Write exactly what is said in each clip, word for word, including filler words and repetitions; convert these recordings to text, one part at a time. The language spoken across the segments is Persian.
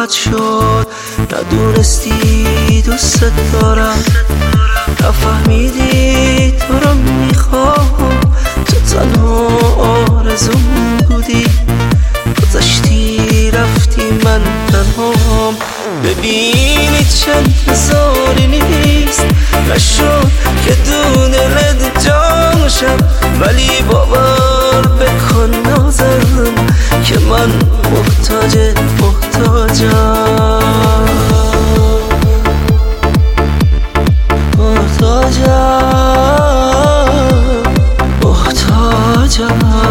راحت شد. ندونستی دوست دارم، نفهمیدی تو رو میخوام. تو تنها آرزوم بودی، گذشتی رفتی من تنهام. ببینی چند هزاری نیست، نشد که دون دلت جاشم. ولی باور بکن نازم که من محتاج محتاجم محتاجم محتاجم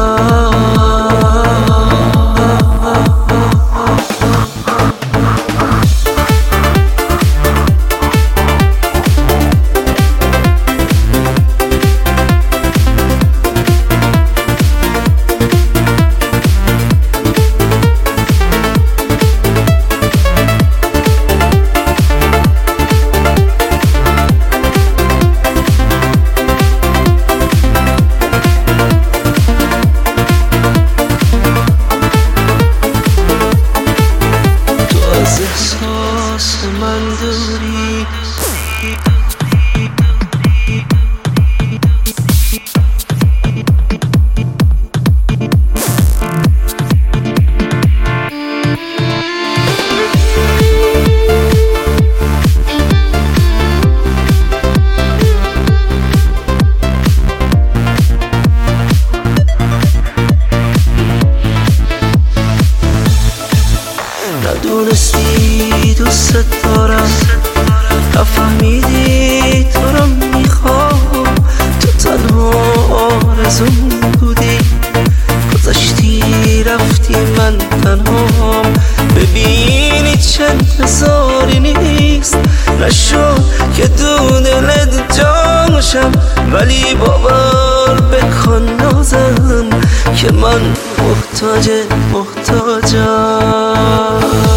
احساس من دوری. ندونستی دوست دارم، نفهمیدی تو رو میخوام. تو تنها آرزوم بودی، گذشتی رفتی من تنهام. ببینی چند هزاری نیست، نشد که دون دلت جاشم. ولی باور بکن نازم که من محتاج محتاجم